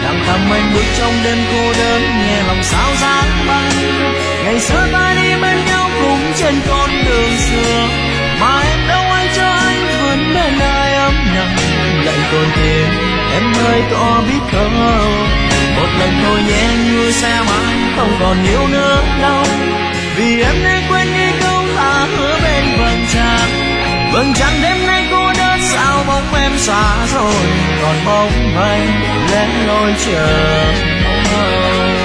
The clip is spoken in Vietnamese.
lặng thầm anh bước trong đêm cô đơn, nghe lòng sao dáng bay. Ngày xưa ta đi bên nhau cùng trên con đường xưa, mà em đâu ai cho anh vẫn bên ai ấm nồng. Lạnh còn thêm em ơi có biết không, một lần thôi nhé như xe mãi không còn yêu nữa đâu. Vì em đã quên đi câu ta hứa bên vầng trăng. Vầng trăng đêm nay cô đơn sao bóng em xa rồi, còn bóng anh lẻ loi chờ.